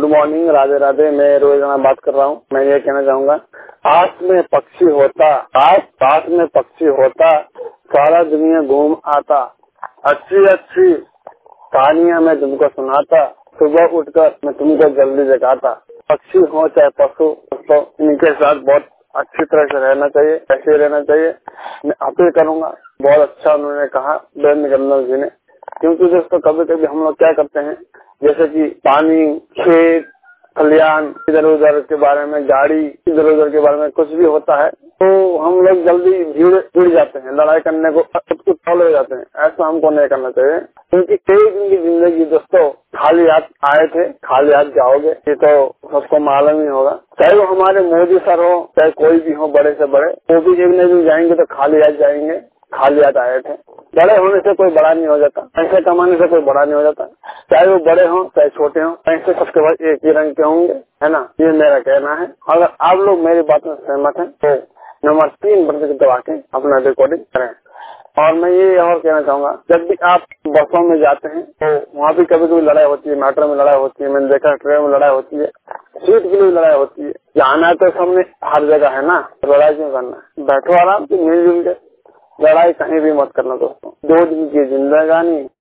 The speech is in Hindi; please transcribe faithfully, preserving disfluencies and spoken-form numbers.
Good morning, Radhe Radhe. मैं रोजाना बात कर रहा हूँ। मैं ये कहना चाहूँगा, आस में पक्षी होता, आस पास में पक्षी होता, सारा दुनिया घूम आता, अच्छी अच्छी कहानियां मैं तुमको सुनाता, सुबह उठकर मैं तुमको जल्दी जगाता। पक्षी हो चाहे पशु, तो इनके साथ बहुत अच्छी तरह से रहना चाहिए, ऐसे रहना चाहिए। मैं अपील करूंगा। बहुत अच्छा उन्होंने कहा बेन गंदल जी ने, क्योंकि दोस्तों कभी कभी हम लोग क्या करते हैं, जैसे कि पानी, खेत, खलियान, इधर उधर के बारे में, गाड़ी, इधर उधर के बारे में कुछ भी होता है तो हम लोग जल्दी भीड़ जुड़ जाते हैं, लड़ाई करने को कुछ फॉलो हो जाते हैं। ऐसा हमको नहीं करना चाहिए, क्योंकि एक दिन की जिंदगी दोस्तों खाली हाथ आए थे, खाली हाथ जाओगे, ये तो सबको मालूम ही होगा। चाहे वो हमारे मोदी सर हो, चाहे कोई भी हो, बड़े से बड़े, वो भी एक दिन जाएंगे तो खाली हाथ जाएंगे, खाली हाथ आए थे। बड़े होने से कोई बड़ा नहीं हो जाता, पैसे कमाने से कोई बड़ा नहीं हो जाता। चाहे वो बड़े हों चाहे छोटे हों, पैसे सबके बाद एक ही रंग के होंगे, है ना। ये मेरा कहना है। अगर आप लोग मेरी बात में सहमत हैं तो नंबर तीन बटन दबा के अपना रिकॉर्डिंग करें। और मैं ये और कहना चाहूंगा, जब भी आप बसों में जाते हैं तो वहाँ भी कभी कभी लड़ाई होती है, मेट्रो में लड़ाई होती है, मैंने देखा ट्रेन में लड़ाई होती है, सीट के लिए लड़ाई होती है। जाना तो सामने हर जगह है ना, लड़ाई क्यों करना, बैठो आराम से मिलजुल के, लड़ाई कहीं भी मत करना दोस्तों। दो दिन की जिंदगानी